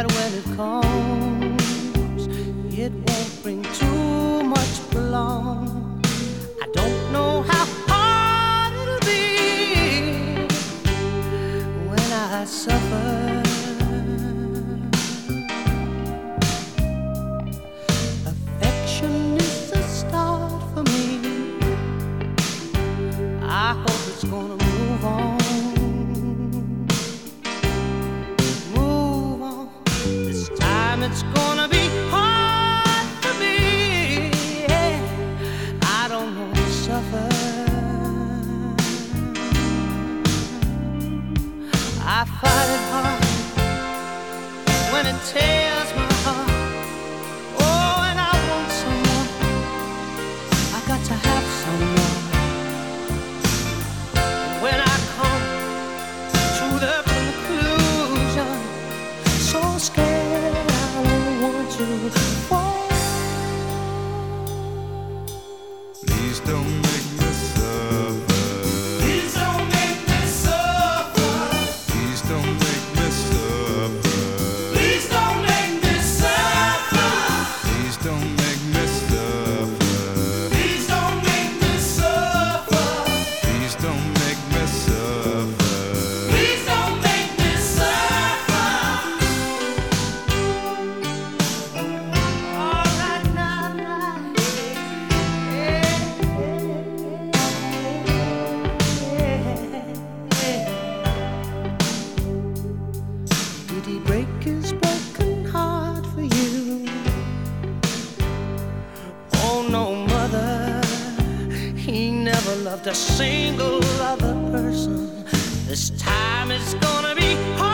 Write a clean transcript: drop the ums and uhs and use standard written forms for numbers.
that when it comes, it won't bring too much prolong. I don't know how hard it'll be when I suffer. Affection is the start for me. I hope it's gonna move on. It's gonna be hard for me. Yeah. I don't want to suffer. I fight it hard when it tears my heart. Oh, and I want someone. I got to have someone. And when I come to the conclusion, so scared to fall. Please don't make me suffer. Please don't make me suffer. Please don't make me suffer. Please don't make me suffer. Please don't make me suffer. Please don't make me suffer. Please don't make me suffer. Please don't make me suffer. Did he break his broken heart for you? Oh no, mother, he never loved a single other person. This time it's gonna be hard.